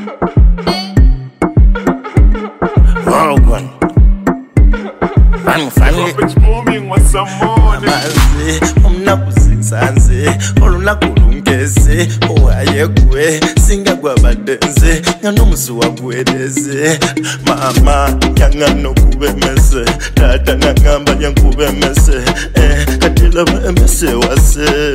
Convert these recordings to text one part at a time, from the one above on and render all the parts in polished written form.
One. Family. Umnakuzinsanze olunakulungeze owayegwe singa gwabadenze nganomusu wagwedeze mama yangano kubemese tata nangamba yankubemese katila bemese wase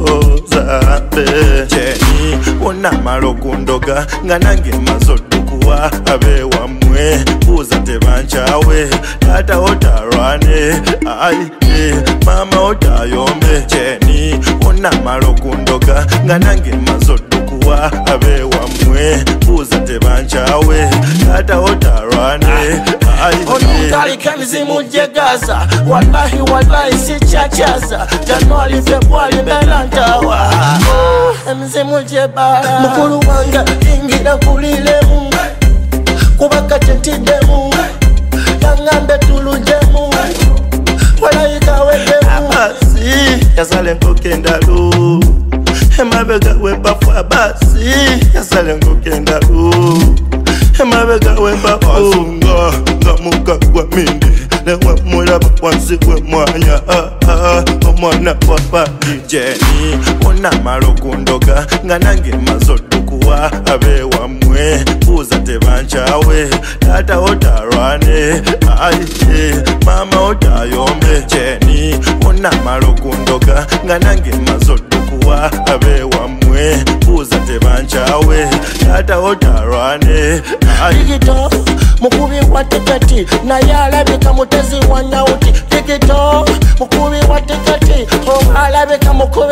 ozabe jeni wona malokundoga nganange mazodukuwa abe wamwe buza tebanchawe tata otarwane ai mama otayombe jeni wona malokundoga nganange mazodukuwa abe wamwe buza tebanchawe tata otarwane ai onutali kemizimu jegaza wallahi sichachaza Januari Februari belantawa emizimu jebala mukulu wanga ingira kulilemu kubaka tentidemu yangambe tulujemu walayikawedemu abasi yasale nkokendalu emabega webafu abasi yasale nkokendalu emabega webafu ngamuka gwa mindi lewe mulaba wansi gwe mwanya omwana wapadi jeni wona malokundoga nganange mazodukuwa abe wamwe buza tebanchawe tata otarwane ai mama otayombe jeni wona malokundoga nganange mazodukuwa abe wamwe buza tebanchawe tata otarwane Digito, mukubi wa tikati na yalabika mutezi wa nyauti Digito, mukubi wa tikati alabika mukubi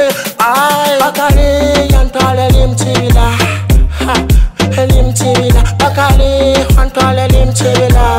bakali yantwale limchibila limchibila bakali yantwale limchibila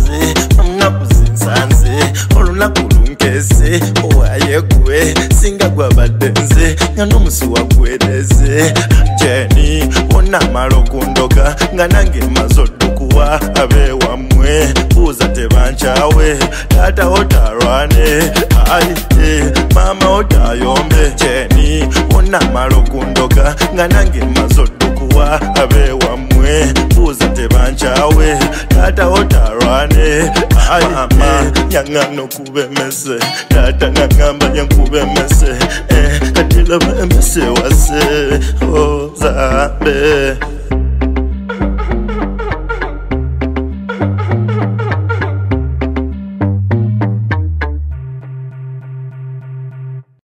umnakuzinsanze olunakulungeze owayegwe singa gwabadenze nganomusi wagwedeze jeni wona malokundoga nganange mazodukuwa abe wamwe buza tebanchawe tata otarwane ai mama otayombe jeni wona malokundoga nganange mazodukuwa abe wamwe buza tebanchawe tata otarwane ai mama yangano kubemese tata nangamba yankubemese katila bemese wase ozabe